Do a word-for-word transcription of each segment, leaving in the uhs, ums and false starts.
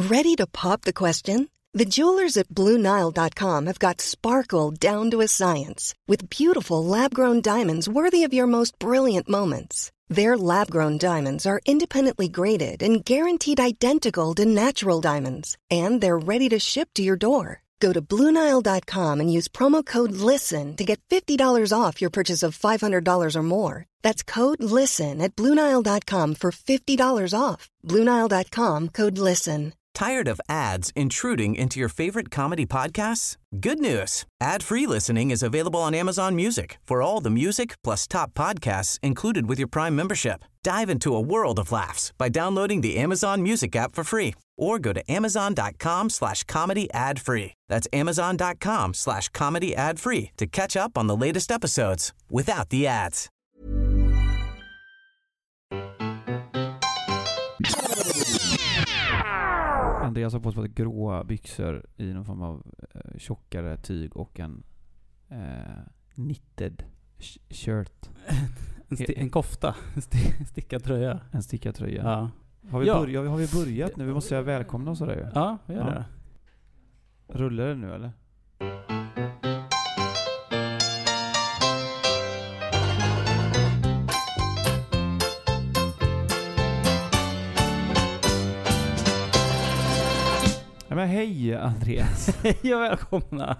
Ready to pop the question? The jewelers at Blue Nile dot com have got sparkle down to a science with beautiful lab-grown diamonds worthy of your most brilliant moments. Their lab-grown diamonds are independently graded and guaranteed identical to natural diamonds, and they're ready to ship to your door. Go to Blue Nile dot com and use promo code LISTEN to get fifty dollars off your purchase of five hundred dollars or more. That's code LISTEN at Blue Nile dot com for fifty dollars off. Blue Nile dot com, code LISTEN. Tired of ads intruding into your favorite comedy podcasts? Good news. Ad-free listening is available on Amazon Music for all the music plus top podcasts included with your Prime membership. Dive into a world of laughs by downloading the Amazon Music app for free or go to amazon.com slash comedy ad free. That's amazon.com slash comedy ad free to catch up on the latest episodes without the ads. Andreas har på sig gråa byxor i någon form av eh, tjockare tyg och en eh, knitted sh- shirt. en, sti- en kofta, en sti- stickad tröja. En stickad tröja. Ja. Har vi, Ja. börjat, har vi börjat nu? Vi måste säga välkomna och sådär. Ja, vi gör Ja. det. Rullar det nu eller? Ja, men hej Andreas. Ja, välkomna.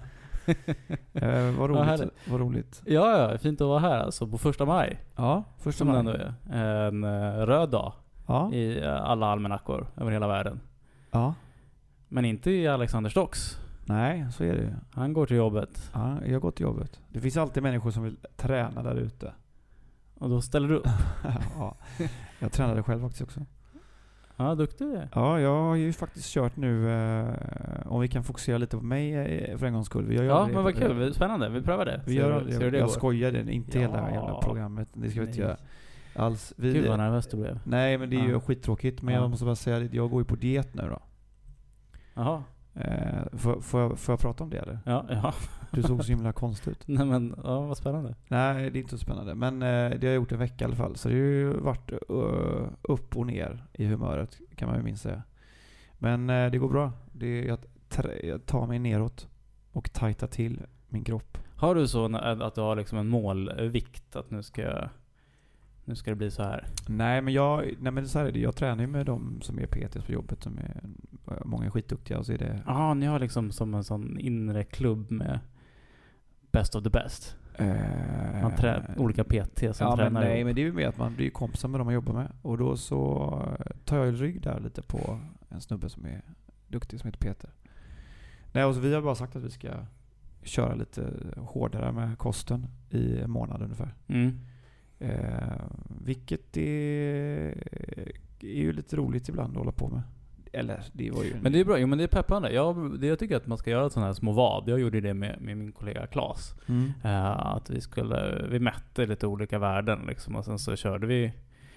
eh, vad, Ja, roligt, härligt. vad roligt. Ja, ja, fint att vara här alltså på första maj. Ja, första Som det maj. ändå är. En uh, röd dag Ja. i uh, alla almanackor över hela världen. Ja. Men inte i Alexander Stocks. Nej, så är det ju. Han går till jobbet. Ja, jag har gått till jobbet. Det finns alltid människor som vill träna där ute. Och då ställer du upp. Ja, jag tränade själv faktiskt också. Ja, duktig. Ja, jag har ju faktiskt kört nu, eh, om vi kan fokusera lite på mig eh, för en gångs skull. Jag gör Ja, det, men vad kul. Spännande. Vi prövar det. Vi Ser gör, du- jag ser du det jag går? skojar, det är inte Ja. hela jävla programmet. Det ska vi inte Nej. göra alls. Vi, Gud vad nervös du blev. nej, men det är ju Ja. skittråkigt. Men Ja. jag måste bara säga att jag går ju på diet nu då. Jaha. Eh, får, får, jag, får jag prata om det eller? Ja, ja. Du såg så himla konstigt ut. Nej men, ja, vad spännande. Nej, det är inte så spännande. Men eh, det har jag gjort en vecka i alla fall. Så det har ju varit uh, upp och ner i humöret, kan man ju minst säga. Men eh, det går bra. Det, jag, trä, jag tar mig neråt och tajtar till min kropp. Har du så när- att du har liksom en målvikt att nu ska jag, nu ska det bli så här? Nej, men jag, nej, men så här är det. Jag tränar ju med de som är P T:s på jobbet. Som är, många är skitduktiga. Och så är det, Ja, ni har liksom som en sån inre klubb med best of the best. eh, Man trä, olika P T som ja, men tränar nej, ihop. men det är ju med att man blir kompisar med de man jobbar med. Och då så tar jag ju rygg där lite på en snubbe som är duktig som heter Peter. Nej, och så vi har bara sagt att vi ska köra lite hårdare med kosten i en månad ungefär. Mm. Eh, vilket är, är ju lite roligt ibland att hålla på med. Eller det var ju... Men det är bra, jo, men det är peppande. Jag, det, jag tycker att man ska göra sådana här små vad. Jag gjorde det med, med min kollega Claes. Mm. Eh, att vi skulle, vi mätte lite olika värden liksom, och sen så körde vi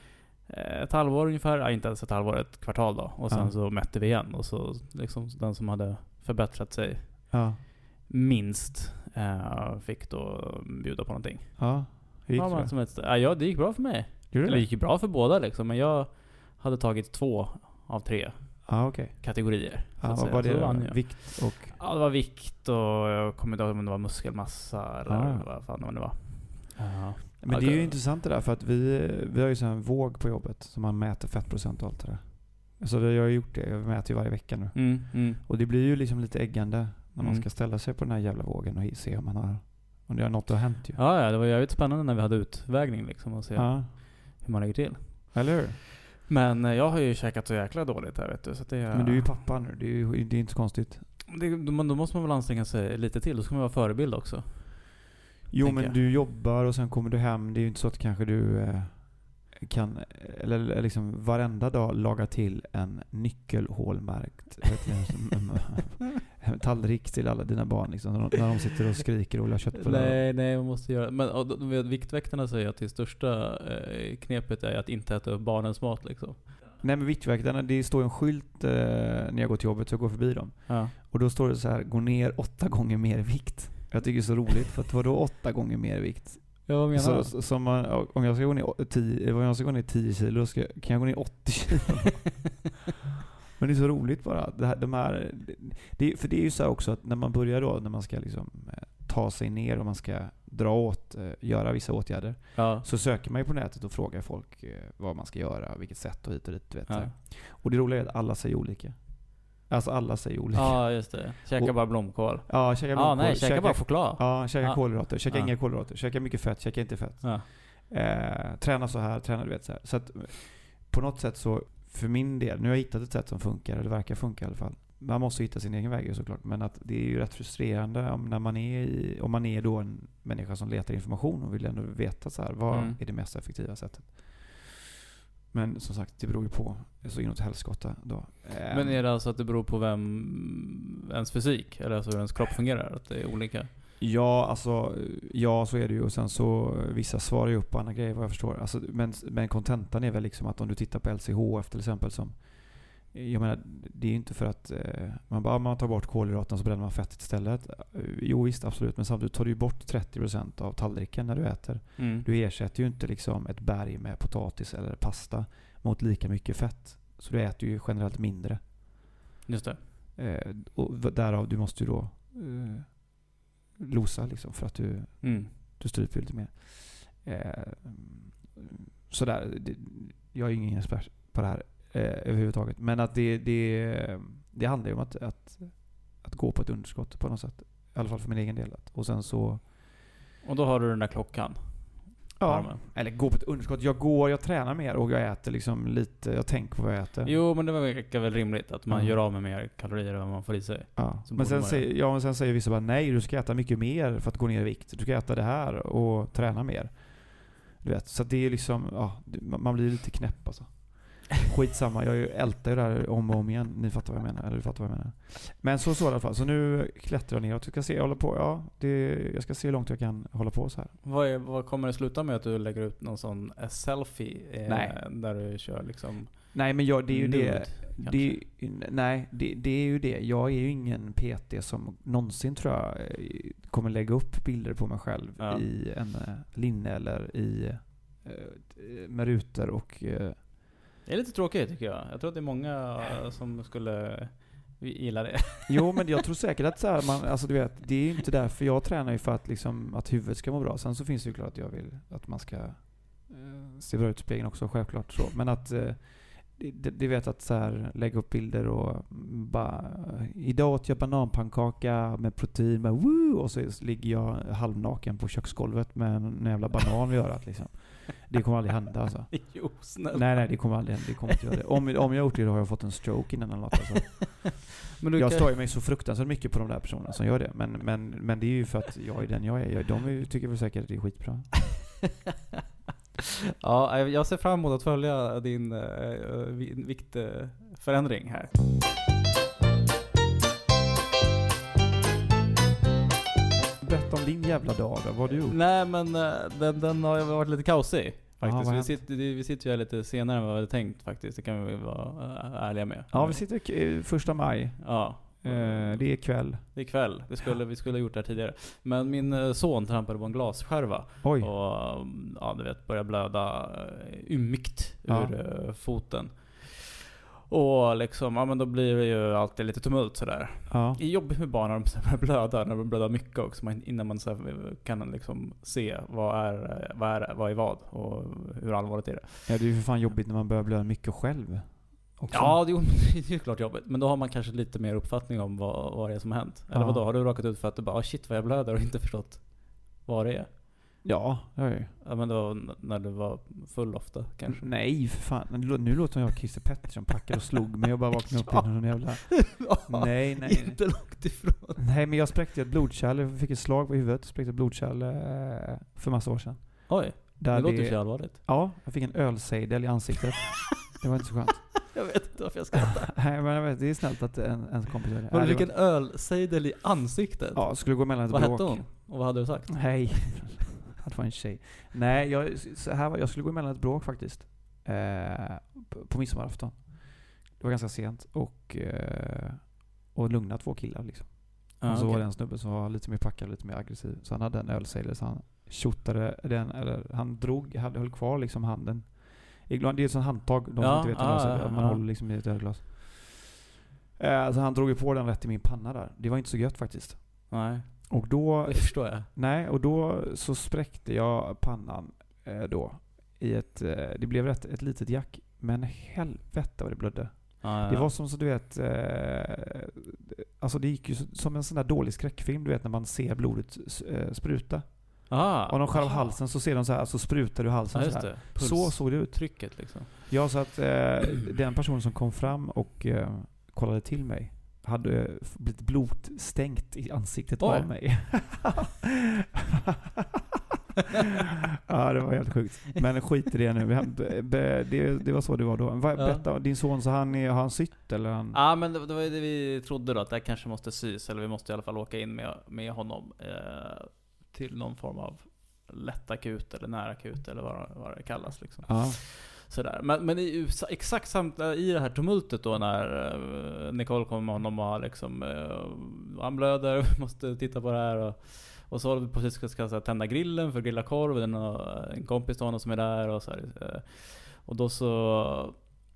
eh, ett halvår ungefär, ja, inte ens ett halvår, ett kvartal då. Och sen Ja. så mätte vi igen. Och så liksom den som hade förbättrat sig Ja. minst eh, fick då bjuda på någonting. Ja. Hur gick Ja, det? men som ett, ja, ja, det gick bra för mig. Gjorde Eller det? det gick ju bra för båda liksom, men jag hade tagit två av tre Ja, okej. kategorier. så Ja, att vad säga. var Så det vann då? jag. Vikt och... Ja, det var vikt och jag kommer inte ihåg om det var muskelmassa eller Ah. vad fan det var. Ja. Men det är ju Okej. intressant det där, för att vi, vi har ju så här en våg på jobbet som man mäter fettprocent och allt det där. Så vi har ju gjort det, jag mäter ju varje vecka nu. Mm, mm. Och det blir ju liksom lite äggande när man Mm. ska ställa sig på den här jävla vågen och se om man har, om det har något att ha hänt ju. Ja, ja, det var jävligt spännande när vi hade utvägning liksom och se Ja. hur man lägger till. Eller hur? Men eh, jag har ju käkat så jäkla dåligt här, vet du. Så att det är, Men du är ju pappa nu, det är ju det är inte så konstigt. det, då, då måste man väl anstränga sig lite till. Då ska man vara förebild också. Jo, tänker men jag. du jobbar och sen kommer du hem. Det är ju inte så att kanske du eh, kan, eller, eller liksom varenda dag laga till en nyckelhålmärkt vet du, en tallrik till alla dina barn liksom, när, de, när de sitter och skriker och vill ha köttbullar. Nej, nej, man måste göra. Men och, då- vet, viktväktarna säger att det största eh, knepet är att inte äta upp barnens mat liksom. Nej, men viktväktarna, det står en skylt eh, när jag går till jobbet så jag går förbi dem. Ja. Och då står det så här: gå ner åtta gånger mer i vikt. Jag tycker det är så roligt, för att vadå åtta gånger mer i vikt? Ja, vad menar Så, du? så, som man, om jag ska gå ner tio, om jag ska gå ner tio kilo, ska, kan jag gå ner åttio kilo? Men det är så roligt bara. Det här, de här, det, för det är ju så här också att när man börjar då, när man ska liksom ta sig ner och man ska dra åt, göra vissa åtgärder, ja. så söker man ju på nätet och frågar folk vad man ska göra, vilket sätt och hit och dit. Vet ja. Och det roliga är att alla säger olika. Alltså alla säger olika. Ja, just det. Käka och, bara blomkål. Ja, käka blomkål. Ja, nej, käka, käka bara choklad. Ja, käka ja. kolhydrater. Käka ja. inga kolhydrater. Käka mycket fett, käka inte fett. Ja. Eh, träna så här, träna du vet så här. Så att på något sätt så, för min del, nu har jag hittat ett sätt som funkar, eller verkar funka i alla fall. Man måste hitta sin egen väg såklart, men att det är ju rätt frustrerande om, när man är i, om man är då en människa som letar information och vill ändå veta så här, vad mm. är det mest effektiva sättet. Men som sagt, det beror ju på. Så inåt helskotta då. Men är det alltså att det beror på vem ens fysik, eller alltså hur ens kropp fungerar, att det är olika? Ja, alltså ja, så är det ju. Och sen så vissa svarar ju upp på andra grejer vad jag förstår. Alltså, men, men kontentan är väl liksom att om du tittar på L C H F till exempel, som jag menar, det är ju inte för att eh, man bara man tar bort kolhydraterna så bränner man fettet istället. Jo visst, absolut, men samtidigt tar du bort trettio procent av tallriken när du äter. Mm. Du ersätter ju inte liksom ett berg med potatis eller pasta mot lika mycket fett. Så du äter ju generellt mindre. Just det. Eh, och därav du måste ju då eh, losa liksom för att du mm. du stryper lite mer. Eh, sådär, det, jag är ingen expert på det här eh, överhuvudtaget, men att det, det, det handlar ju om att, att, att gå på ett underskott på något sätt, i alla fall för min egen del. Och sen så och då har du den där klockan. Ja, eller gå på ett underskott. Jag går, jag tränar mer och jag äter liksom lite, jag tänker på vad jag äter. Jo, men det verkar väl rimligt att man mm. gör av med mer kalorier än vad man får i sig. Ja. Men sen, säger, ja, men sen säger vissa bara nej, du ska äta mycket mer för att gå ner i vikt. Du ska äta det här och träna mer. Du vet, så det är liksom, ja, man blir lite knäpp alltså. Skitsamma, jag ältar ju det här om och om igen. Ni fattar vad jag menar, eller du fattar vad jag menar. Men så så i alla fall. Så nu klättrar jag ner och jag ska se, jag håller på, ja, det, jag ska se hur långt jag kan hålla på så här. Vad, är, vad kommer det sluta med att du lägger ut någon sån selfie eh, nej. där du kör liksom? Nej, men jag, det är ju nude, det, det nej, det, det är ju det. Jag är ju ingen P T som någonsin tror jag kommer lägga upp bilder på mig själv ja. i en linne eller i med rutor och det är lite tråkigt tycker jag. Jag tror att det är många som skulle gilla det. Jo, men jag tror säkert att så här, man, alltså du vet, det är ju inte därför jag tränar ju för att liksom att huvudet ska må bra. Sen så finns det ju klart att jag vill att man ska eh, se bra ut i spegeln också, självklart så. Men att eh, det, det vet att så här, lägga upp bilder och bara idag åt jag bananpannkaka med protein med woo, och så ligger jag halvnaken på köksgolvet med en jävla banan i örat liksom. Det kommer aldrig hända alltså. Jo, snälla. Nej, nej, det kommer aldrig hända. Det kommer inte göra det. Om, om jag gjort det då har jag fått en stroke innan eller något alltså. Men jag kan... står ju mig så fruktansvärt mycket på de där personerna som gör det. Men, men, men det är ju för att jag är den jag är. De tycker väl säkert att det är skitbra. Ja, jag ser fram emot att följa din uh, viktförändring här. Berätta om din jävla dag då. Vad har du gjort? Nej, men uh, den, den har varit lite kaosig faktiskt. Aha, vi, sitter, vi sitter ju här lite senare än vad vi hade tänkt faktiskt. Det kan vi vara uh, ärliga med. Ja, vi sitter k- första maj. Ja. Uh, det är kväll. Det är kväll. Det skulle, vi skulle ha gjort det här tidigare. Men min uh, son trampade på en glasskärva. Oj. Och um, ja, du vet, började blöda uh, ymigt ja. ur uh, foten. Och liksom, ja men då blir det ju alltid lite tumult sådär. Ja. Det är jobbigt med barn när de börjar blöda, när de blöder mycket också. Man, innan man så kan liksom se vad är, vad är vad är vad och hur allvarligt är det. Ja, det är ju för fan jobbigt när man börjar blöda mycket själv. Också. Ja, det är, det är ju klart jobbigt. Men då har man kanske lite mer uppfattning om vad, vad det är som har hänt. Eller ja. Vad då? Har du rakat ut för att du bara, oh shit vad jag blöder och inte förstått vad det är? Ja, det har jag ju. Ja, men då när du var full ofta kanske. Nej, för fan. Nu låter jag Christer Pettersson packade och slog mig och bara vaknade upp i någon jävla... nej, nej. Inte långt ifrån. Nej, men jag spräckte ett blodkärl. Jag fick ett slag på huvudet. Spräckte ett blodkärl eh, för massa år sedan. Oj, Där det låter det... så allvarligt. Ja, jag fick en ölsejdel i ansiktet. Det var inte så skönt. Jag vet inte varför jag skrattar. Nej, men jag vet, det är snällt att en, en kompis gör det. Men du fick en ölsejdel i ansiktet? Ja, skulle gå mellan ett vad bråk. Vad hette hon? Och vad hade du sagt? Hej. Att vara en tjej. Nej, jag, så här var, jag skulle gå emellan ett bråk faktiskt. Eh, på, på midsommarafton. Det var ganska sent. Och, eh, och lugna två killar liksom. Ah, och så okay. var det en snubbe som var lite mer packad, lite mer aggressiv. Så han hade en ölsejdel så han tjottade den, eller han drog, hade höll kvar liksom handen. Det är ett sånt handtag, de som ja, inte vet ah, vad ja, man ja. håller liksom i ett ölglas. Alltså han drog ju på den rätt i min panna där. Det var inte så gött faktiskt. Nej. Och då... Det förstår jag. Nej, och då så spräckte jag pannan eh, då. I ett... Eh, det blev rätt, ett litet jack. Men helvete vad det blödde. Ah, ja. Det var som så du vet... Eh, alltså det gick ju som en sån där dålig skräckfilm. Du vet när man ser blodet eh, spruta. Ah, och de skär av aha. halsen så ser de så här, så sprutar du halsen ja, så här. Så såg det ut. Trycket liksom. Ja, så att eh, den personen som kom fram och eh, kollade till mig hade eh, blivit blodstänkt i ansiktet Oj. av mig. Ja, det var helt sjukt. Men skit i det nu. Det, det var så det var då. Berätta, din son, så han är, har han sytt eller han... Ja, men det, det var det vi trodde då, att det kanske måste sys, eller vi måste i alla fall åka in med, med honom eh, till någon form av lättakut eller närakut eller vad, vad det kallas liksom. Ja. Sådär. Men, men i, exakt samt i det här tumultet då när uh, Nicole kom med honom och liksom uh, han blöder, måste titta på det här och, och så håller vi precis ska, ska, ska tända grillen för grilla korv, och en, en kompis då som är där och så här, uh, och då så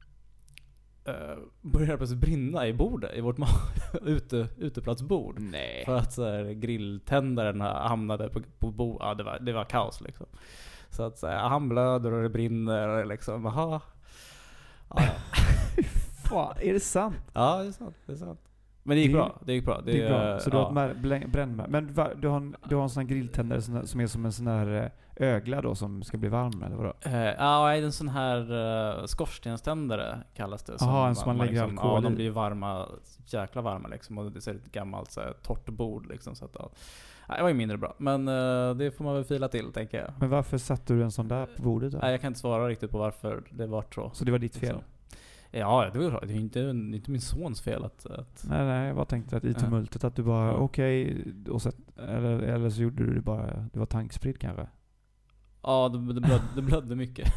Uh, började plötsligt brinna i bordet, i vårt ute, uteplatsbord. Nej. För att så här, grilltändaren hamnade på, på bordet. Ja, det var, det var kaos liksom. Så att så här, han blöder och det brinner och liksom, aha. Ja, ja. Fan, är det sant? Ja, det är sant, det är sant. Men det gick det, bra, det gick bra. Det, det är bra. Så du ja. har ett brännmärke. Men va, du har en, du har en sån här grilltändare som, som är som en sån här ögla då som ska bli varm eller vadå? Uh, ja, en sån här uh, skorstenständare kallas det. Jaha, en som man, man lägger liksom, alkohol ja, i. de blir varma, jäkla varma liksom. Och det ser ett gammalt så här, torrt bord liksom. Så att, ja. Nej, det var ju mindre bra. Men uh, det får man väl fila till, tänker jag. Men varför satte du en sån där på bordet då? Nej, jag kan inte svara riktigt på varför det var så. Så det var ditt fel? Så. Ja, det var det är inte, inte min sons fel att... att nej, nej, jag bara tänkte att i tumultet att du bara, ja. okej, okay, eller, eller så gjorde du det bara, det var tankspritt kanske? Ja, det, det, blödde, det blödde mycket.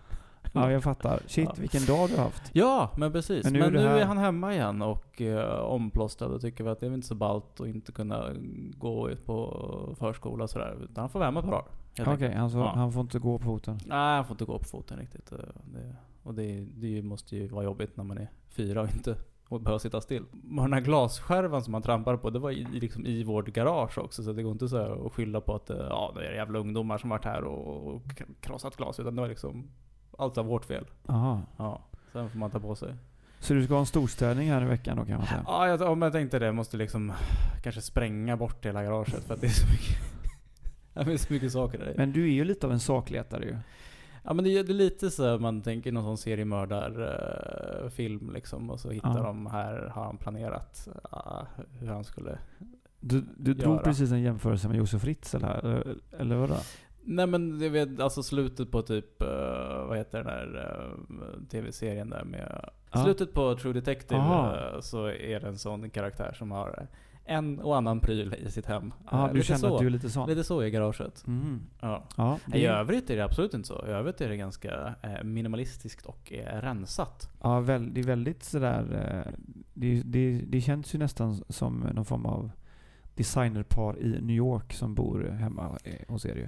Ja, jag fattar. Shit, ja. Vilken dag du har haft. Ja, men precis. Men nu, men nu är, är han hemma igen och uh, omplåstrad och tycker att det är inte så ballt att inte kunna gå ut på förskola och sådär. Utan han får vara hemma på dagar. Okej, okay, alltså, ja. Han får inte gå på foten? Nej, han får inte gå på foten riktigt. Det, och det, det måste ju vara jobbigt när man är fyra och inte och behöver sitta still. Och den här glasskärvan som man trampar på, det var i, liksom i vårt garage också. Så det går inte så här att skylla på att ja, det är jävla ungdomar som varit här och, och krossat glas. Utan det var liksom allt av vårt fel. Aha. Ja, sen får man ta på sig. Så du ska ha en storstädning här i veckan då kan man säga? Ja, jag, om jag tänkte det. Jag måste liksom kanske spränga bort hela garaget för att det är så mycket, det är så mycket saker där. Men du är ju lite av en sakletare ju. Ja, men det är, det är lite så man tänker någon sån seriemördarfilm uh, liksom, och så hittar ja. de här, har han planerat uh, hur han skulle Du, du drog precis en jämförelse med Josef Ritz eller, eller vadå? Nej, men det vet alltså slutet på typ uh, vad heter den där uh, tv-serien där med ja. slutet på True Detective uh, så är det en sån karaktär som har en och annan pryl i sitt hem. Ja, du känner så, att du är lite sån. Lite så i garaget. Mm. Ja. Ja, det... I övrigt är det absolut inte så. I övrigt är det ganska eh, minimalistiskt och eh, rensat. Ja, väl, det är väldigt sådär... Eh, det, det, det känns ju nästan som någon form av designerpar i New York som bor hemma hos er ju.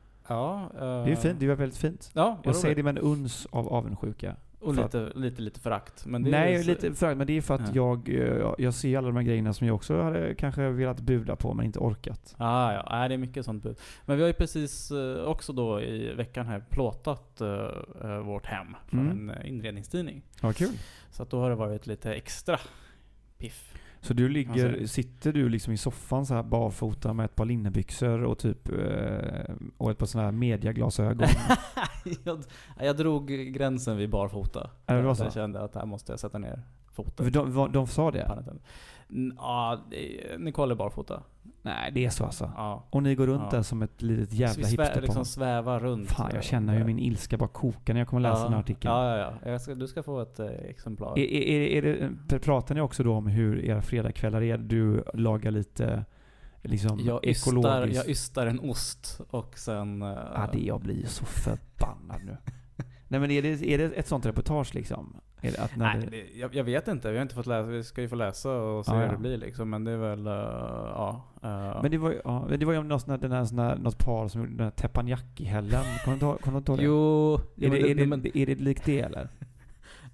Ja. Uh... Det är fint, det är väldigt fint. Ja, jag säger det med en uns av avundsjuka. Och lite, att, lite, lite förakt. Men det nej, är så... lite förakt. Men det är för att ja. jag, jag ser alla de här grejerna som jag också hade kanske velat buda på men inte orkat. Ah, ja, nej, det är mycket sånt bud. Men vi har ju precis också då i veckan här plåtat uh, vårt hem för mm. en inredningstidning. Ja, kul. Så att då har det varit lite extra piff. Så du ligger, alltså, sitter du liksom i soffan så här barfota med ett par linnebyxor och typ eh, och ett par såna här mediaglasögon? jag, jag drog gränsen vid barfota. Är det jag, så? jag kände att här måste jag sätta ner foten. För de, de, de sa det? Ja, Nicole är barfota. Nej, det är så alltså. Ja. Och ni går runt ja. där som ett litet jävla hipsterpar. Liksom sväva runt. Fan, jag känner hur min ilska bara kokar när jag kommer läsa ja. den här artikeln. Ja, ja, ja. Jag ska, du ska få ett eh, exemplar. Är, är, är det, pratar ni också då om hur era fredagskvällar är? Du lagar lite liksom jag ystar, ekologiskt. Jag ystar en ost och sen... Uh... Ja, det jag blir så förbannad nu. Nej, men är det, är det ett sånt reportage liksom? Är det att när Nej, det... det, jag, jag vet inte. Vi har inte fått läsa. Vi ska ju få läsa och se ah, hur ja. det blir liksom. Men det är väl, uh, ja. Uh. Men det var ju, ja, det var ju något, sån här, den här, sån här, något par som gjorde den här teppanyaki-hällen. Kan du ta, kan du ta det? Jo. Är, det, är, det, men... är det likt det eller?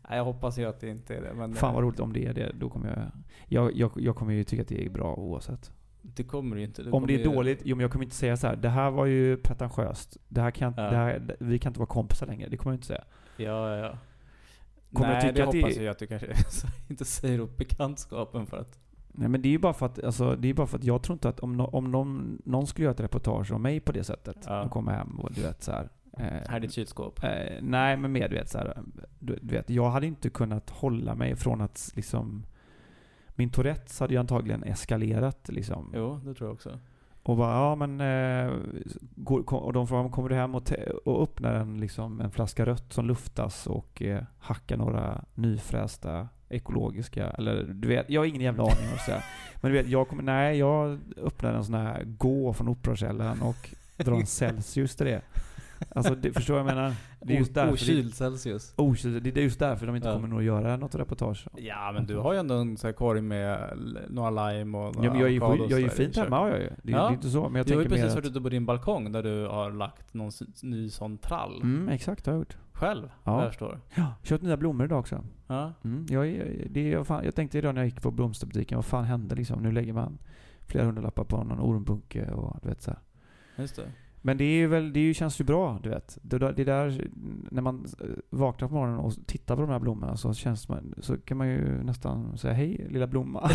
Nej, jag hoppas ju att det inte är det. Men fan vad roligt om det är det. Då kommer jag, jag, jag, jag kommer ju tycka att det är bra oavsett. Det kommer ju inte. Det om det är ju... dåligt, jo men jag kommer inte säga så här. Det här var ju pretentiöst. Det här kan, ja. det här, vi kan inte vara kompisar längre. Det kommer jag inte säga. Ja, ja. Kommer Nej, jag tycka det att hoppas det... jag att du kanske inte säger upp bekantskapen för att... Nej, men det är ju bara för att, alltså, det är bara för att jag tror inte att om, no, om någon, någon skulle göra ett reportage om mig på det sättet ja. och komma hem och du vet så här. Eh, här är ditt kylskåp. Eh, nej, men mer du vet så här. Du, du vet, jag hade inte kunnat hålla mig från att liksom min Tourettes hade ju antagligen eskalerat liksom. Jo, det tror jag också. Och bara, ja men eh, går, kom, och de frågar, kommer du hem och, te, och öppnar en, liksom, en flaska rött som luftas och eh, hackar några nyfrästa ekologiska, eller du vet, jag har ingen jävla aning och så här. Men du vet, jag kommer, nej, jag öppnar en sån här gå från Operakällaren och drar en Celsius till det. Alltså, det, förstår jag menar? Det är just därför okyld Celsius. Okyld, det är just därför de inte ja. kommer nog göra något reportage. Ja, men du har ju ändå en sån här korg med några lime och några ja, men jag är ju, jag är ju fint hemma, har jag ju. Det är, ja. det är inte så, men jag du tänker har ju precis att... varit ute på din balkong där du har lagt någon ny sån trall. Mm, exakt, har jag gjort. Själv, ja. jag förstår. Ja, köpt nya blommor idag också. Ja. Mm, jag, det, jag, fan, jag tänkte idag när jag gick på blomsterbutiken, vad fan hände liksom? Nu lägger man flera hundralappar på någon ormbunke och du vet så här. Just det. Men det är ju väl, det är ju, känns ju bra, du vet. Det, det där, när man vaknar på morgonen och tittar på de här blommorna så känns man, så kan man ju nästan säga hej lilla blomma.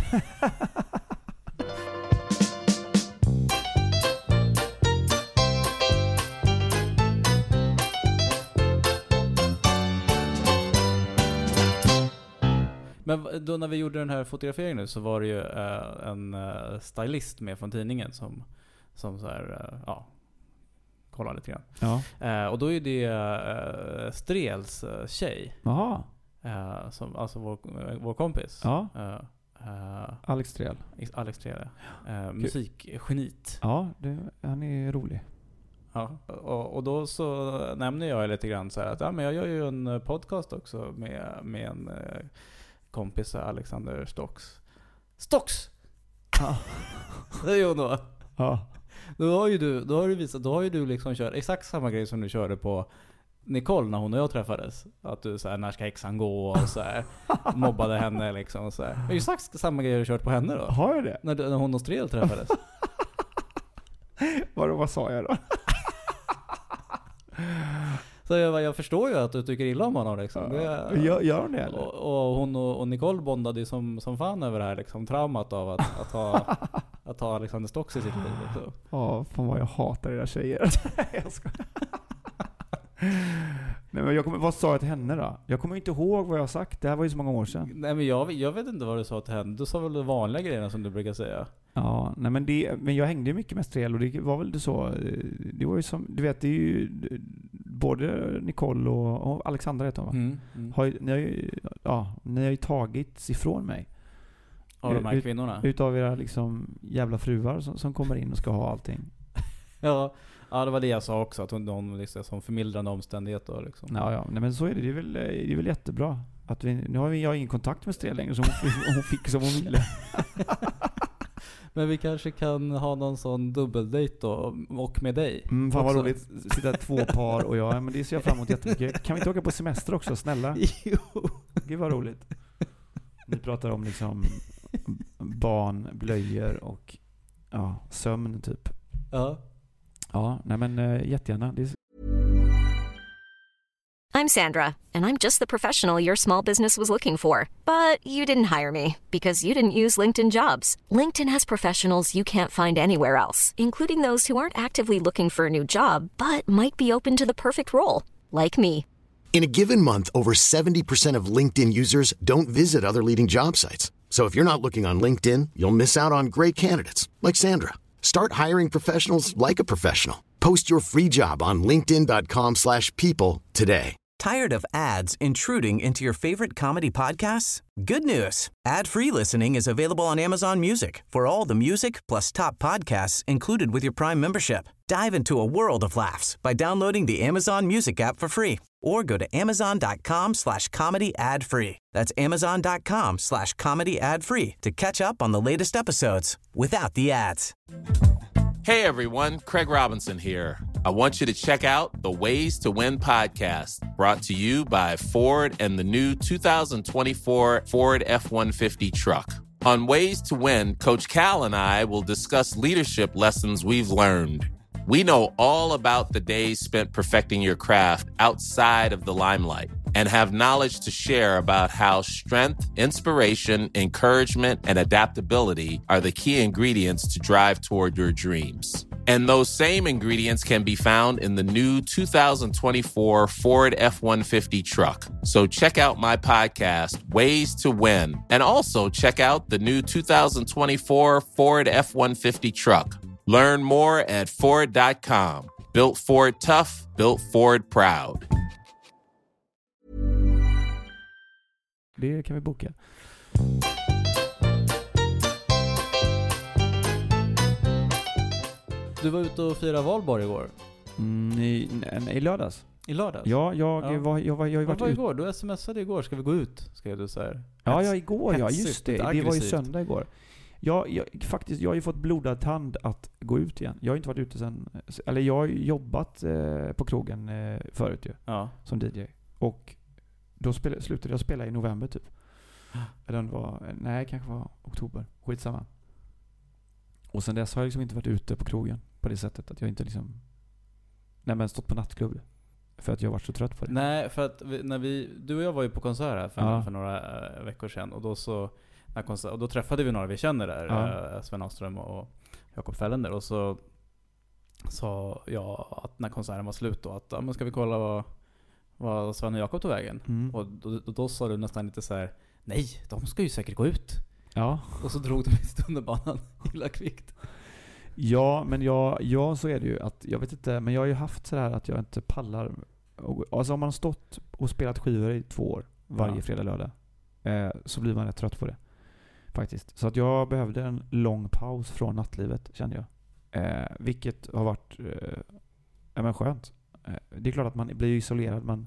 Men då när vi gjorde den här fotograferingen nu så var det ju uh, en uh, stylist med från tidningen som, som så här, uh, ja, kollar lite grann. Ja. Uh, och då är det uh, Strels uh, tjej. Jaha. Uh, som, alltså vår, uh, vår kompis. Ja. Uh, uh, Alex Strel. Alex Strel, uh, musikgenit. Ja, det, han är rolig. Ja, och, och då så nämner jag lite grann så här att ja, men jag gör ju en podcast också med, med en uh, kompis, Alexander Stocks. Stocks! Ja. Det är ju då. Ja. Då har ju du, då har du visat, då har ju du liksom kört exakt samma grej som du körde på Nicole när hon och jag träffades. Att du så här, när ska häxan gå och så här, mobbade henne liksom och så här. Det är exakt samma grej du kört på henne då. Har jag det? När, när hon och Strel träffades. vad, vad sa jag då? Så jag, jag förstår ju att du tycker illa om honom liksom. Det, gör, gör hon det eller? Och, och hon och, och Nicole bondade som, som fan över det här liksom, traumat av att, att ha att ha Alexander Stocks i sitt liv. Ja, oh, fan vad jag hatar era tjejer. Jag ska. Nej, men jag kommer, vad sa jag till henne då? Jag kommer inte ihåg vad jag har sagt. Det här var ju så många år sedan. Nej, men jag, jag vet inte vad du sa till henne. Du sa väl de vanliga grejerna som du brukar säga. Ja, nej men, det, men jag hängde mycket med Strel och det var väl det så. Det var ju som, du vet, det är ju både Nicole och, och Alexandra heter hon va? Mm, mm. Har, ni, har ju, ja, ni har ju tagits ifrån mig. Av de här Ut, kvinnorna? Utav era liksom jävla fruar som, som kommer in och ska ha allting. ja, ja, det var det jag sa också. Att hon, hon liksom, som förmildrande omständigheter. Liksom. Ja, ja. Nej, men så är det. Det är väl, det är väl jättebra. Att vi, nu har vi, jag har ingen kontakt med Strel längre så hon, hon fick som hon ville. Men vi kanske kan ha någon sån dubbeldejt då, och med dig. Mm, fan vad roligt. Sitta två par och jag, men det ser jag fram emot jättemycket. Kan vi inte åka på semester också, snälla? Jo. Gud vad roligt. Ni pratar om liksom barn, blöjor och ja, sömn typ. Ja. Ja, nej men uh, jättegärna. Det är... I'm Sandra, and I'm just the professional your small business was looking for. But you didn't hire me because you didn't use LinkedIn Jobs. LinkedIn has professionals you can't find anywhere else, including those who aren't actively looking for a new job, but might be open to the perfect role, like me. In a given month, over seventy percent of LinkedIn users don't visit other leading job sites. So if you're not looking on LinkedIn, you'll miss out on great candidates, like Sandra. Start hiring professionals like a professional. Post your free job on linkedin dot com slash people today. Tired of ads intruding into your favorite comedy podcasts? Good news. Ad-free listening is available on Amazon Music for all the music plus top podcasts included with your Prime membership. Dive into a world of laughs by downloading the Amazon Music app for free or go to amazon dot com slash comedy ad free. That's amazon dot com slash comedy ad free to catch up on the latest episodes without the ads. Hey everyone, Craig Robinson here. I want you to check out the Ways to Win podcast, brought to you by Ford and the new two thousand twenty-four Ford F one fifty truck. On Ways to Win, Coach Cal and I will discuss leadership lessons we've learned. We know all about the days spent perfecting your craft outside of the limelight and have knowledge to share about how strength, inspiration, encouragement, and adaptability are the key ingredients to drive toward your dreams. And those same ingredients can be found in the new two thousand twenty-four Ford F one fifty truck. So check out my podcast, Ways to Win, and also check out the new two thousand twenty-four Ford F one fifty truck. Learn more at Ford dot com. Built Ford tough, built Ford proud. Det kan vi boka. Du var ute och firade valborg igår. Mm, i, i lördags. I lördags? Ja, jag ja. var jag var jag har varit var ut. igår. Du smsade igår. Ska vi gå ut? Skrev du så här. Ja, ja, igår ja, Hetsigt, just det. Det aggressivt. var ju söndag igår. Jag, jag faktiskt jag har ju fått blodad tand att gå ut igen. Jag har inte varit ute sen, eller jag har ju jobbat eh, på krogen eh, förut ju. Ja. Som D J. Och då spelade, slutade jag spela i november typ. Eller det var, nej, kanske var oktober. Skitsamma. Och sen dess har jag liksom inte varit ute på krogen på det sättet att jag inte liksom nej men stått på nattklubb för att jag har varit så trött på det. Nej, för att vi, när vi du och jag var ju på konsert här för, ja. för några äh, veckor sedan och då så när konsert, och då träffade vi några vi känner där, ja. äh, Sven Aström och Jakob Fällender, och så sa jag att när konserten var slut då att ja, men ska vi kolla vad vad Sven och Jakob tog vägen. Mm. Och då, då, då sa du nästan lite så här: nej, de ska ju säkert gå ut. Ja. Och så drog de i tunnelbanan illa kvickt. Ja, men jag, ja, så är det ju att jag vet inte, men jag har ju haft så här att jag inte pallar. Alltså om man har stått och spelat skivor i två år varje ja. fredag lördag eh, så blir man rätt trött på det faktiskt. Så att jag behövde en lång paus från nattlivet, kände jag. Eh, vilket har varit eh, ja, men skönt. Eh, det är klart att man blir isolerad, man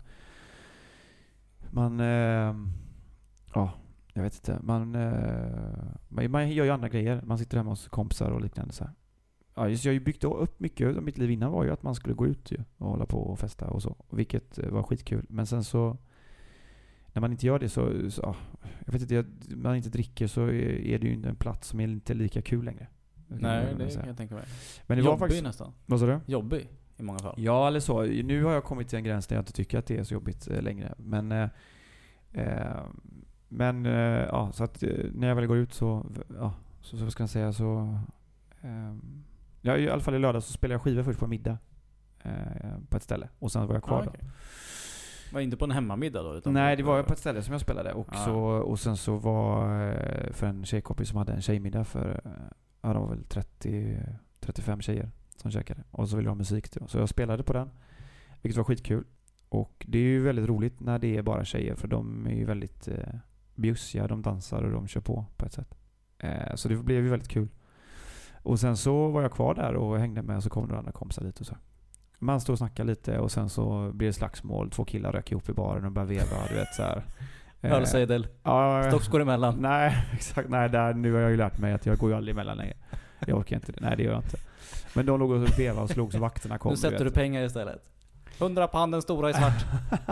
man eh, ja, jag vet inte, man, eh, man gör ju andra grejer. Man sitter hemma hos kompisar och liknande så här. Ja, just, jag har ju byggt upp mycket av mitt liv innan var ju att man skulle gå ut ju, och hålla på och festa och så, vilket var skitkul. Men sen så när man inte gör det så, så ja, jag vet inte, när man inte dricker så är det ju inte en plats som är inte lika kul längre. Nej, det kan jag tänka mig. Men det Jobbig var faktiskt nästan. Vad sa du? Jobbig i många fall. Ja, eller så. Nu har jag kommit till en gräns där jag inte tycker att det är så jobbigt eh, längre. Men eh, eh, men eh, ja, så att eh, när jag väl går ut så ja, så, så ska jag säga så eh, ja, i alla fall i lördag så spelade jag skivor först på middag eh, på ett ställe och sen var jag kvar ah, okay. då. Var inte på en hemmamiddag då? Utan nej, det var på ett ställe som jag spelade och ah. så och sen så var för en tjejkompis som hade en tjejmiddag för ja, det var väl trettio trettiofem tjejer som käkade och så ville jag ha musik till. Så jag spelade på den, vilket var skitkul. Och det är ju väldigt roligt när det är bara tjejer, för de är ju väldigt eh, bjussiga, de dansar och de kör på på ett sätt. Eh, så det blev ju väldigt kul. Och sen så var jag kvar där och hängde med, och så kom några andra kompisar dit och så. Man stod och snackade lite och sen så blev det slagsmål. Två killar rök ihop i baren och började veva, du vet så här. Hörsejdel. Ja, Stocks går emellan. Nej, exakt. Nej, där, nu har jag ju lärt mig att jag går ju aldrig emellan längre. Jag orkar inte det. Nej, det gör jag inte. Men de låg och veva och slog så vakterna kom. Nu sätter du, du pengar istället. Hundra på handen, stora i svart.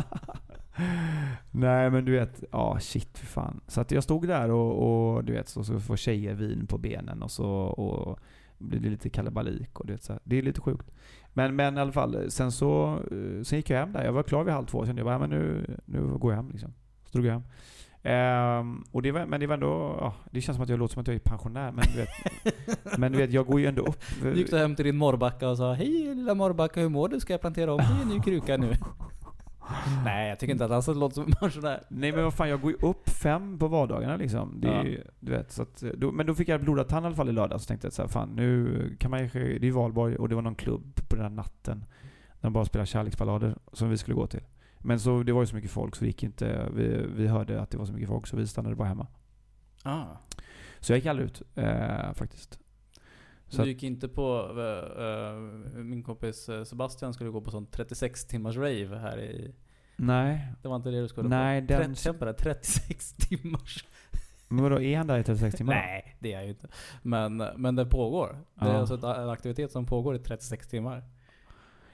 Nej, men du vet, ja, shit för fan. Så att jag stod där och, och du vet, så, så får tjejer vin på benen och så och blir det lite kalabalik och du vet så här. Det är lite sjukt. Men men i alla fall sen så sen gick jag hem där. Jag var klar vid halv två, så jag bara, men nu nu går jag hem liksom. Så drog jag hem. Ehm, och det var, men det var ändå ja, det känns som att jag låter som att jag är pensionär, men du vet men du vet, jag går ju ändå upp. Gick du hem till din morrbacka och sa: hej lilla morrbacka, hur mår du? Ska jag plantera om dig en ny kruka nu? Nej, jag tycker inte att han så låter som en pensionär. Nej, men vad fan, jag går ju upp fem på vardagarna liksom. Det är, ja. Du vet, så att, då, men då fick jag blodad tand i alla fall i lördag. Så tänkte jag så här, fan, nu kan man ju, det är ju valborg och det var någon klubb på den här natten där de bara spelar kärleksballader som vi skulle gå till. Men så det var ju så mycket folk så det gick inte, vi, vi hörde att det var så mycket folk så vi stannade bara hemma. Ah. Så jag gick aldrig ut eh, faktiskt. Så du gick inte på uh, uh, min kompis Sebastian skulle gå på sån trettiosex timmars rave här i. Nej. Det var inte det du skulle Nej, på. Den... trettio, trettiosex timmars. Men vadå, är han där i trettiosex timmar? Nej, det är jag ju inte. Men, men det pågår. Det är ja. alltså en aktivitet som pågår i trettiosex timmar.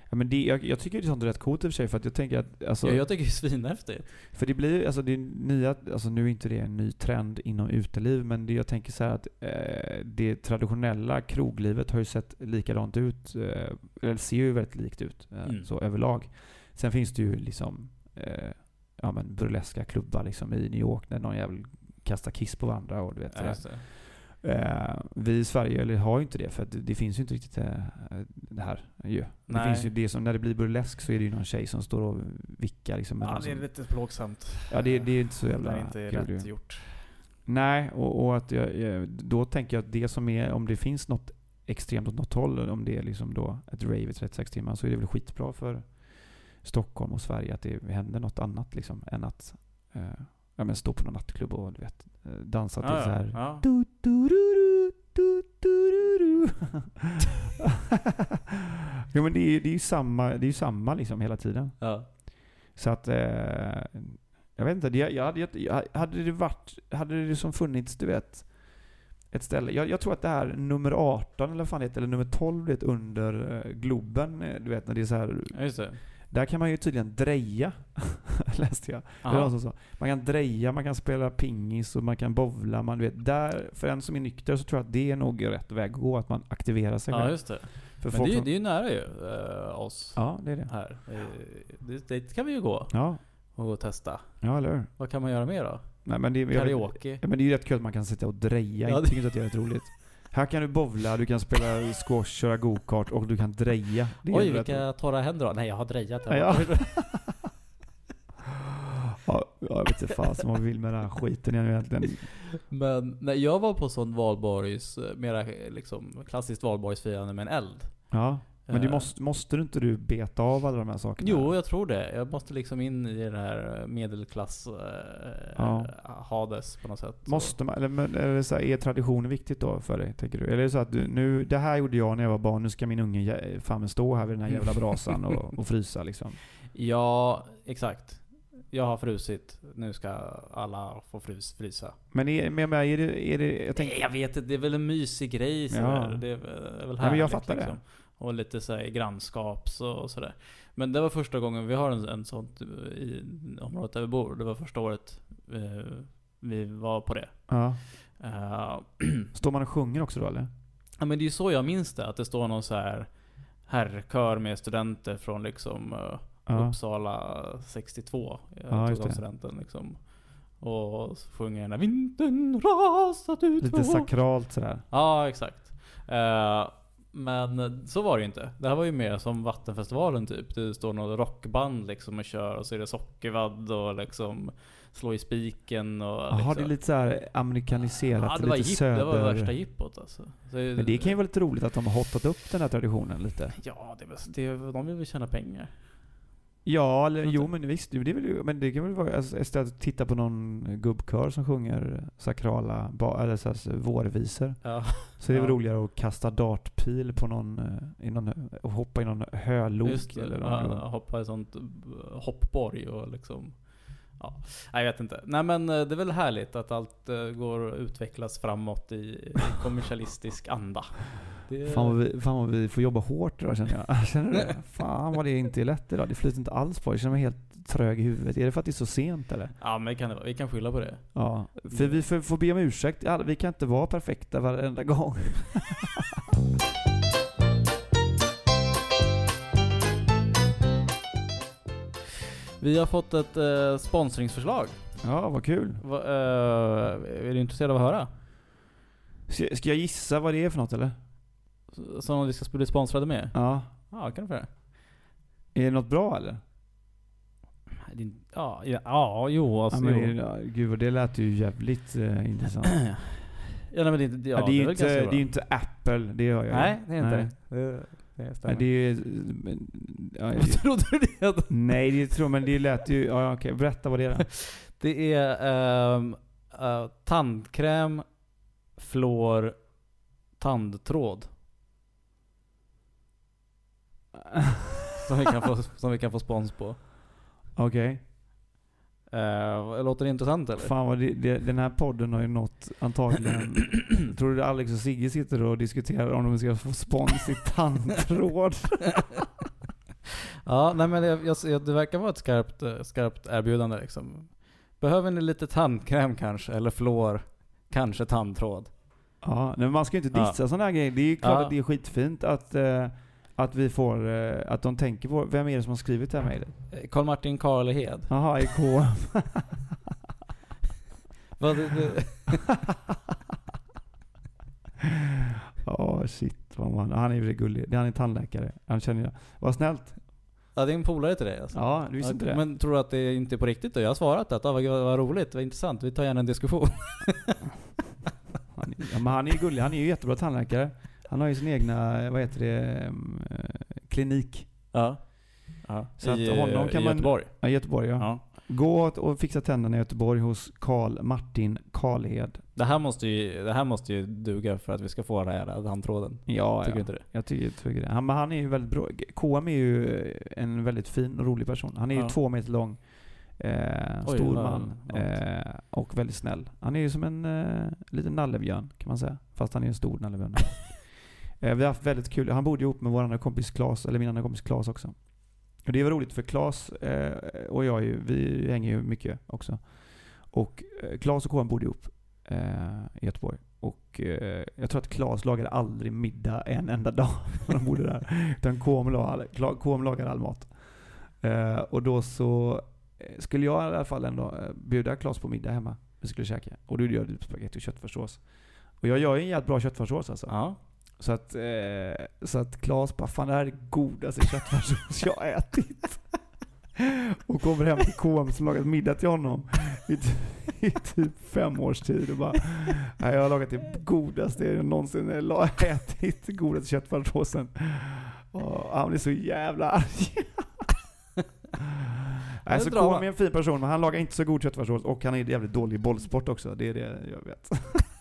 Ja, men det, jag, jag tycker det är sånt rätt coolt i och för sig, för att jag tänker att alltså, ja, jag tycker det är svinhäftigt. För det blir alltså det är nya, alltså nu är inte det en ny trend inom uteliv, men det, jag tänker så här att eh, det traditionella kroglivet har ju sett likadant ut, eh, eller ser ju väldigt likt ut eh, Mm. så överlag. Sen finns det ju liksom eh, ja, men burleska klubbar liksom i New York där någon jävel kastar kiss på varandra och du vet Ja, sådär. Uh, vi i Sverige eller, har ju inte det, för att det, det finns ju inte riktigt uh, det här ju. Det finns ju det som, när det blir burlesk så är det ju någon tjej som står och vickar liksom. Ja, det är som, lite plågsamt. ja, det, det är inte så jävla det är inte kul, rätt ju. gjort. Nej, och, och att jag, jag, då tänker jag att det som är, om det finns något extremt åt något håll, om det är liksom då ett rave i trettiosex timmar, så är det väl skitbra för Stockholm och Sverige att det händer något annat liksom, än att uh, ja, men stå på någon nattklubb och du vet, dansa till Ja, så här. ja. Du, du, du, du, du, du, du. Jo, men det är, det är ju samma, det är ju samma liksom hela tiden. Ja. Så att eh, jag vet inte, det, jag hade, jag, hade det varit, hade det som funnits, du vet, ett ställe. Jag, jag tror att det här nummer arton eller vad fan det heter, eller nummer tolv vet, under eh, Globen, du vet, när det är så här. Ja, just det. Där kan man ju tydligen dreja, läste jag. Det var någon som sa. Man kan dreja, man kan spela pingis och man kan bowla. Man vet, där, för en som är nykter så tror jag att det är nog rätt väg att gå, att man aktiverar sig själv. Ja, just det. För Men det, som, det är ju nära ju äh, oss. Ja, det är det. Här. Det, det kan vi ju gå Ja. och gå och testa. Ja, eller hur? Vad kan man göra mer då? Nej, men det, Karaoke. Jag, ja, men det är ju rätt kul att man kan sitta och dreja. Ja, Jag det- tycker inte att det är rätt roligt. Här kan du bowla, du kan spela squash, köra go-kart och du kan dreja. Det är Oj, rätt vilka roligt. torra händer då? Nej, jag har drejat här. Ja. Ja, jag vet inte fan som man vill med den här skiten egentligen. Men när jag var på sån valborgs, mera liksom klassiskt valborgsfirande med en eld. Ja, men du Eh. måste, måste du inte du beta av alla de här sakerna? Jo, jag tror det. Jag måste liksom in i den här medelklass eh, Ja. Hades på något sätt. Så- Måste man, eller, men, eller så här, är traditionen viktigt då för dig, tänker du? Eller är det så att du, nu, det här gjorde jag när jag var barn, nu ska min unge jä- fan stå här vid den här jävla brasan och, och frysa liksom? Ja, exakt. Jag har frusit. Nu ska alla få frys, frysa. Men är, men, men är det, är det jag Nej, tänker, jag vet inte. Det är väl en mysig grej sådär. Ja. Det är väl men härligt, jag fattar det. Och lite så här grannskap så, och sådär. Men det var första gången vi har en, en sånt i området där vi bor. Det var första året eh, vi var på det. ja. Uh, Står man och sjunger också då, eller? ja, men det är ju så jag minns det. Att det står någon så här herrkör med studenter från liksom uh, Ja. Uppsala sextiotvå. Jag Ja, tog just de det. studenten liksom. Och sjunger den här vintern rasat ut. Lite sakralt sådär. Ja, exakt. Uh, men så var det ju inte. Det här var ju mer som Vattenfestivalen typ. Det står något rockband liksom och kör, och så är det sockervadd och liksom slå i spiken och Jaha, liksom. det är lite så här amerikaniserat, Ja, det var, lite jipp, söder. det var värsta jippot alltså. Så, Men det kan ju vara lite roligt att de har hottat upp den här traditionen lite. Ja, det, var- det, de vill väl tjäna pengar. Ja, eller, jo men visst, det är väl, men det kan väl vara alltså, istället att titta på någon gubbkör som sjunger sakrala ba, eller så här, vårvisor. Ja. Så det är väl Ja. roligare att kasta dartpil på någon, eh, i någon och hoppa i någon hölok Just det, eller ja, någon. hoppa i sånt eh, hoppborg och liksom. Ja, jag vet inte. Nej, men eh, det är väl härligt att allt eh, går att utvecklas framåt i, i kommersialistisk anda. Det, Fan vad, vi, fan vad vi får jobba hårt idag, känner jag. Känner du det? Fan vad det inte är lätt idag. Det flyter inte alls på. Jag känner mig helt trög i huvudet. Är det för att det är så sent eller? Ja, men kan det, vara. Vi kan skylla på det. Ja, för vi får, får be om ursäkt. Ja, vi kan inte vara perfekta varenda gång. Vi har fått ett eh, sponsringsförslag. Ja, vad kul. Va, eh, är du intresserad av att höra? Ska, ska jag gissa vad det är för något eller? Som vi ska bli sponsrade med? Ja. Ja, kan du få göra. Är det något bra eller? Din- Ja, ja, ja, jo, alltså, Ja, men jo. det, ja, gud, det lät ju jävligt eh, intressant. Ja, nej, men det, ja, Ja, det är ju väl inte, ganska det bra. är ju inte Apple, det gör jag. Nej, det är inte Nej. det. Det, det Nej, stämmer. det är men, ja, Vad jag- trodde du det? nej, det tror men det lät ju... Ja, okej, berätta vad det är då. Det är ehm, eh, tandkräm, flår, tandtråd. Som vi kan få, som vi kan få spons på. Okej. Uh, låter det intressant eller? Fan vad det, det, den här podden har ju nått antagligen... Tror du Alex och Sigge sitter och diskuterar om de ska få spons i tandtråd? Ja, nej men jag, jag, det verkar vara ett skarpt, skarpt erbjudande liksom. Behöver ni lite tandkräm kanske? Eller fluor? Kanske tandtråd? Ja, men man ska ju inte dissa ja. sådana här grejer. Det är ju klart ja. att det är skitfint att, eh, att vi får, eh, att de tänker på, vem är det som har skrivit det här mejlet? Karl Martin Karlehed. Jaha, i K. Vad det, det? Ja, oh, shit. Vad man, han är ju gullig. Han är tandläkare. Han känner jag. Vad snällt. Ja, det är en polare till dig alltså. Ja, du visste inte det. Men tror du att det inte är på riktigt då? Jag har svarat att det var, var roligt, det var intressant. Vi tar gärna en diskussion. han, ja, men han är ju gullig. Han är ju jättebra tandläkare. Han har ju sin egna, vad heter det, klinik. Ja. Ja. Så I, att honom kan i man, Göteborg. Ja, Göteborg, ja. ja. Gå och fixa tänderna i Göteborg hos Karl Martin Karlhed. Det här måste ju, det här måste ju duga för att vi ska få den här handtråden. Ja, tycker ja. inte det? Jag tycker, tycker det. Han, men han är ju väldigt bra. K M är ju en väldigt fin och rolig person. Han är ju ja. två meter lång. Eh, Oj, stor man. Eh, och väldigt snäll. Han är ju som en eh, liten nallebjörn kan man säga. Fast han är en stor nallebjörn. eh, vi har haft väldigt kul. Han bodde ihop med vår andra kompis Claes. Eller min andra kompis Claes också. Och det var roligt för Claes eh, och jag ju, vi hänger ju mycket också. Och eh, Claes och K M bodde ihop eh, i Göteborg. Och eh, jag tror att Claes lagade aldrig middag en enda dag när de bodde där. Utan K M, lag, K M lagade all mat. Eh, och då så skulle jag i alla fall ändå bjuda Claes på middag hemma. Vi skulle käka. Och då gör du spagetti och köttfärssås. Och jag gör ju en jävligt bra köttfärssås alltså. Ja. Så att, eh, så att Claes bara, fan det här är det godaste köttfärssås jag har ätit. Och kommer hem till K M som lagat middag till honom i, i typ fem års tid. Och bara, nej, jag har lagat det godaste jag någonsin ätit, godaste köttfärssåsen. Och han är så jävla arg. Alltså K M är en fin person, men han lagar inte så god köttfärssås. Och han är jävligt dålig i bollsport också. Det är det jag vet.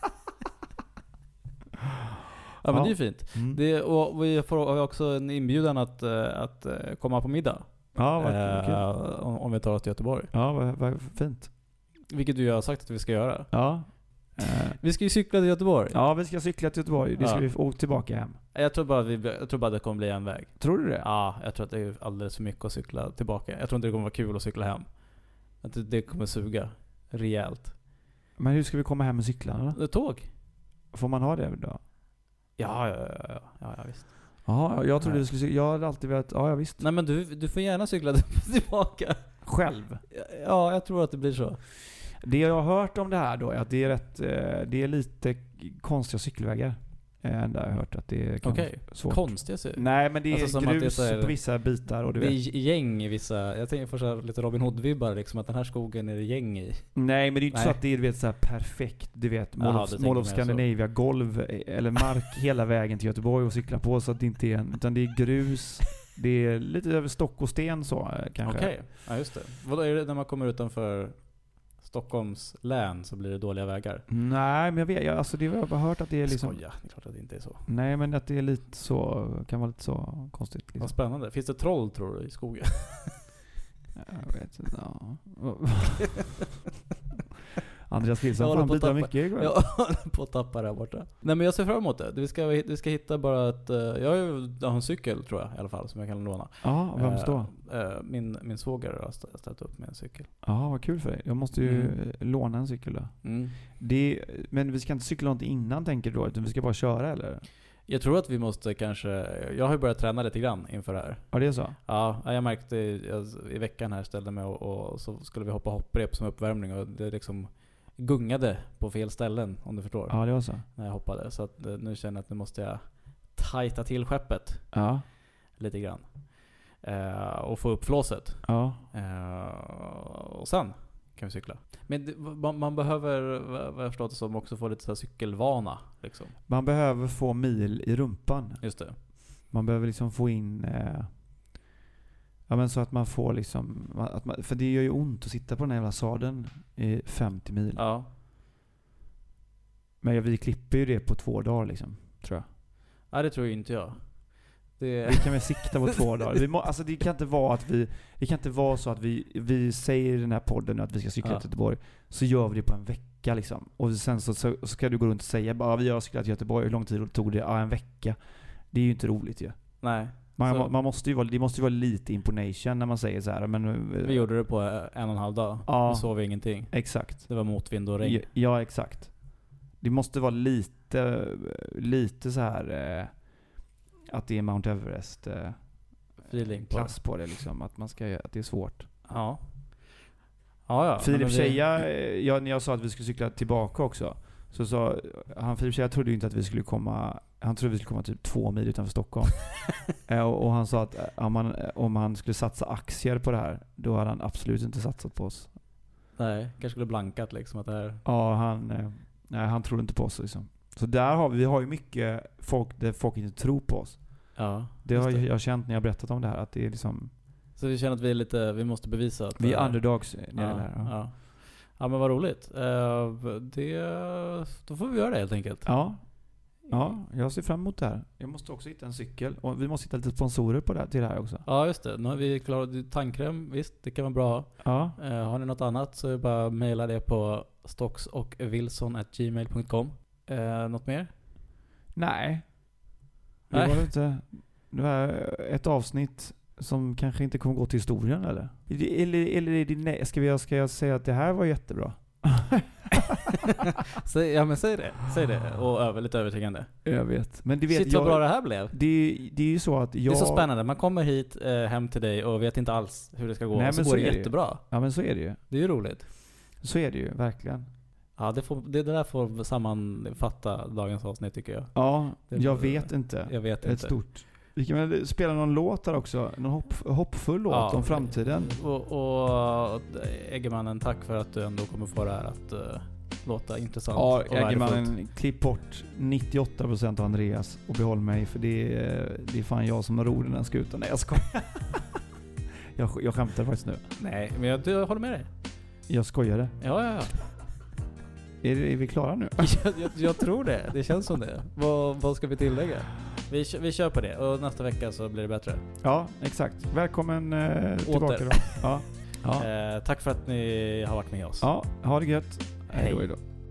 Ja, men det är ju fint. Mm. Det, och vi får också en inbjudan att, att komma på middag. Ja, vad kul. Eh, om, om vi tar oss till Göteborg. Ja, vad, vad fint. Vilket du har sagt att vi ska göra. Ja. Vi ska ju cykla till Göteborg. Ja, vi ska cykla till Göteborg. Det ska ja. vi åka tillbaka hem. Jag tror bara vi, jag tror bara det kommer bli en väg. Tror du det? Ja, jag tror att det är alldeles för mycket att cykla tillbaka. Jag tror inte det kommer vara kul att cykla hem. Att det, det kommer suga rejält. Men hur ska vi komma hem med cyklarna då? Tåg. Får man ha det då? Ja, ja, ja, ja, ja visst. Ja, jag trodde du skulle cykla. Jag hade alltid velat, ja, ja visst. Nej, men du, du får gärna cykla tillbaka. Själv? Ja, jag tror att det blir så. Det jag har hört om det här då är att det är rätt, det är lite konstiga cykelvägar. Ända jag har hört att det kan okay. vara svårt. Konstiga så. Nej, men det är alltså, grus det är här, på vissa bitar och du det vet. är gäng i vissa. Jag tänker först lite Robin Hood-vibbar liksom, att den här skogen är det gäng i. Nej, men det är inte Nej. så att det är, du vet, så här perfekt, du vet, Mall Aha, of, Mall of Scandinavia golv eller mark hela vägen till Göteborg och cykla på, så att det inte är en, utan det är grus. Det är lite över stock och sten så kanske. Okej. Okay. Ja, just det. Vad är det när man kommer utanför Stockholms län så blir det dåliga vägar? Nej, men jag vet, jag, alltså det har jag bara hört att det är liksom... Skoja, det är klart att det inte är så. Nej, men att det är lite så, kan vara lite så konstigt. Liksom. Vad spännande. Finns det troll, tror du, i skogen? Jag vet inte, ja. Andreas Wilson, han bidrar mycket igår. Jag håller på att tappa där borta. Nej, men jag ser fram emot det. Vi ska, vi ska hitta bara ett... Jag har ju jag har en cykel, tror jag, i alla fall, som jag kan låna. Ja, vem står? Min, min svåger har ställt upp med en cykel. Ja, vad kul för dig. Jag måste ju mm. låna en cykel då. Mm. Det, men vi ska inte cykla något innan, tänker du då? Utan vi ska bara köra, eller? Jag tror att vi måste kanske... Jag har ju börjat träna lite grann inför det här. Ja, det är så? Ja, jag märkte jag, i veckan här ställde mig och, och så skulle vi hoppa hopprep som uppvärmning och det liksom gungade på fel ställen, om du förstår. Ja, det var så. När jag hoppade. Så att nu känner jag att nu måste jag tajta till skeppet. Ja. Lite grann. Uh, och få upp flåset. Ja. Uh, och sen kan vi cykla. Men det, man, man behöver, vad jag förstått det som, också få lite så här cykelvana. Liksom. Man behöver få mil i rumpan. Just det. Man behöver liksom få in... Eh, ja, men så att man får liksom... Att man, för det gör ju ont att sitta på den här jävla sadeln i femtio mil. Ja. Men vi klipper ju det på två dagar liksom, tror jag. Ja, det tror ju inte jag. Det... Vi kan väl sikta på två dagar. Vi må, alltså det kan inte vara att vi det kan inte vara så att vi vi säger i den här podden att vi ska cykla ja. till Göteborg, så gör vi det på en vecka liksom. Och sen så, så ska du gå runt och säga bara vi har cyklat till Göteborg, hur lång tid tog det? Ja, en vecka. Det är ju inte roligt ju. Nej. Man, man måste ju vara, det måste ju vara lite imponation när man säger så här. Men, vi gjorde det på en och en halv dag. Ja, vi sov ingenting. Exakt. Det var motvind och regn. Ja, ja, exakt. Det måste vara lite, lite så här eh, att det är Mount Everest eh, feeling på klass på det liksom. Att, man ska, att det är svårt. Ja. Ja, ja. Filip Tjeja, jag, när jag sa att vi skulle cykla tillbaka också, så sa han, Filip Tjeja trodde ju inte att vi skulle komma, han trodde vi skulle komma typ två mil utanför Stockholm. och, och han sa att om han, om han skulle satsa aktier på det här, då hade han absolut inte satsat på oss. Nej, kanske skulle blankat liksom att det här... Ja, han, nej, han trodde inte på oss liksom. Så där har vi, vi har ju mycket folk där folk inte tror på oss. Ja, det har det. Jag känt när jag berättat om det här, att det är liksom... Så vi känner att vi är lite, vi måste bevisa att... Vi är underdogs nere ja, där. Ja. Ja. ja, men vad roligt. Uh, det, då får vi göra det helt enkelt. Ja. Ja, jag ser fram emot det här. Jag måste också hitta en cykel. Och vi måste hitta lite sponsorer på det här, till det här också. Ja, just det. Nu har vi klarat tandkräm. Visst, det kan vara bra. Ja. Uh, har ni något annat så är det bara mejla det på stocks och wilson at gmail dot com. Uh, något mer? Nej. Det Nej. var inte... Det var ett avsnitt som kanske inte kommer gå till historien, eller? Eller, eller är det, nej, ska, vi, ska jag säga att det här var jättebra? Säg, ja men säg det, säg det och över, lite övertygande. Jag vet. Men det vet Shit jag, vad bra det här blev. Det, det är ju så att jag... Det är så spännande. Man kommer hit eh, hem till dig och vet inte alls hur det ska gå. Nej, så, så går det jättebra. Det. Ja men så är det ju. Det är ju roligt. Så är det ju, verkligen. Ja, det, får, det där får sammanfatta dagens avsnitt tycker jag. Ja, det, jag vet inte. Jag vet Ett inte. stort. Vi kan väl spela någon låt där också. Någon hopp, hoppfull låt ja, om framtiden. Och, och Eggemannen, tack för att du ändå kommer få det här att uh, låta intressant. Ja, Eggemannen, klipp bort nittioåtta procent av Andreas och behåll mig, för det är, det är fan jag som har ror den här skutan. Nej, jag skojar. jag, jag skämtar faktiskt nu. Nej, men jag, jag håller med dig. Jag skojade. Ja, ja, ja. Är, är vi klara nu? jag, jag, jag tror det. Det känns som det. Vad, vad ska vi tillägga? Vi, vi kör på det och nästa vecka så blir det bättre. Ja, exakt. Välkommen eh, tillbaka då. Ja. Ja. Eh, tack för att ni har varit med oss. Ja, ha det gött. Hej då.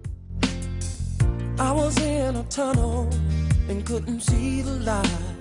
I was in a tunnel and couldn't see the light.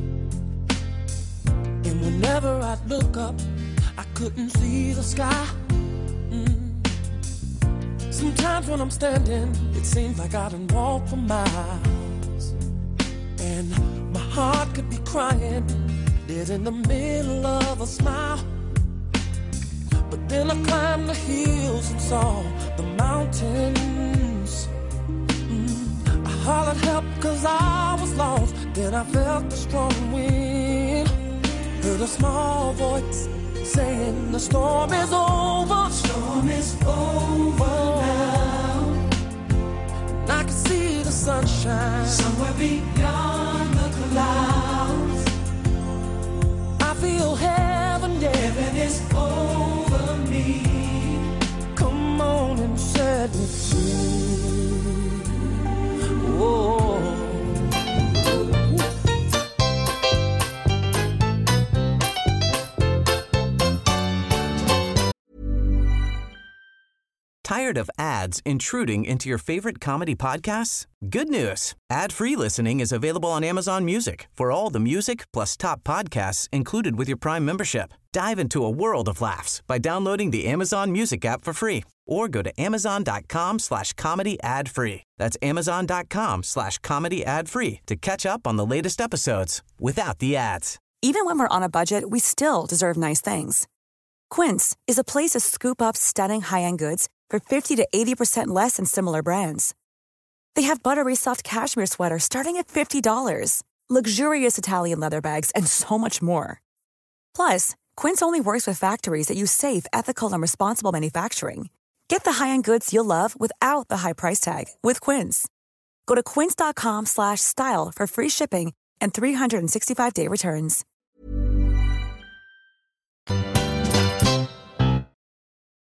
And whenever I'd look up, I couldn't see the sky. Mm. Sometimes when I'm standing, it seems like I done walked for miles. And my heart could be crying, dead in the middle of a smile. But then I climbed the hills and saw the mountains. Mm. I hollered help cause I was lost. Then I felt a strong wind. Heard a small voice saying the storm is over. The storm is over now. And I can see the sunshine somewhere beyond the clouds. I feel heaven, yeah. Heaven is over me. Come on and set me free. Whoa. Tired of ads intruding into your favorite comedy podcasts? Good news. Ad-free listening is available on Amazon Music for all the music plus top podcasts included with your Prime membership. Dive into a world of laughs by downloading the Amazon Music app for free or go to amazon.com slash comedy ad free. That's amazon.com slash comedy ad free to catch up on the latest episodes without the ads. Even when we're on a budget, we still deserve nice things. Quince is a place to scoop up stunning high-end goods for fifty to eighty percent less than similar brands. They have buttery soft cashmere sweaters starting at fifty dollars, luxurious Italian leather bags, and so much more. Plus, Quince only works with factories that use safe, ethical, and responsible manufacturing. Get the high-end goods you'll love without the high price tag with Quince. Go to quince.com slash style for free shipping and three hundred sixty-five day returns.